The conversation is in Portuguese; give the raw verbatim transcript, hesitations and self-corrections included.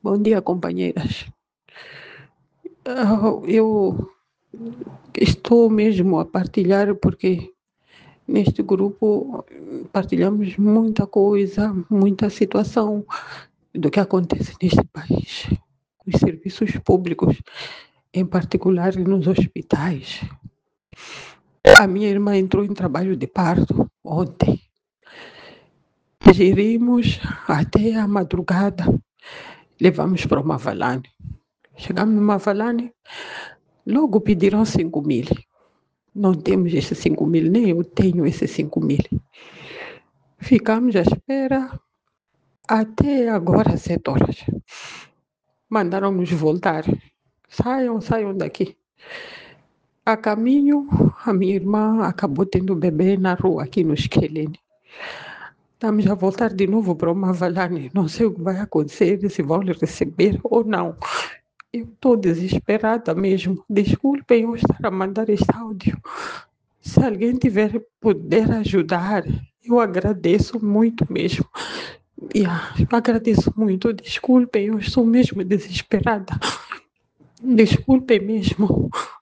Bom dia, companheiras. Ah, Eu estou mesmo a partilhar porque neste grupo partilhamos muita coisa, muita situação do que acontece neste país, os serviços públicos, em particular nos hospitais. A minha irmã entrou em trabalho de parto ontem. Gerimos até a madrugada, levamos para uma Mavalane. Chegamos numa Mavalane, logo pediram cinco mil. Não temos esses cinco mil, nem eu tenho esses cinco mil. Ficamos à espera até agora, sete horas. Mandaram-nos voltar. Saiam, saiam daqui. A caminho, a minha irmã acabou tendo bebê na rua, aqui no Esquelene. Estamos a voltar de novo para uma Mavalane. Não sei o que vai acontecer, se vão lhe receber ou não. Eu estou desesperada mesmo. Desculpem eu estar a mandar este áudio. Se alguém tiver puder ajudar, eu agradeço muito mesmo. Yeah, eu agradeço muito. Desculpem, eu estou mesmo desesperada. Desculpem mesmo.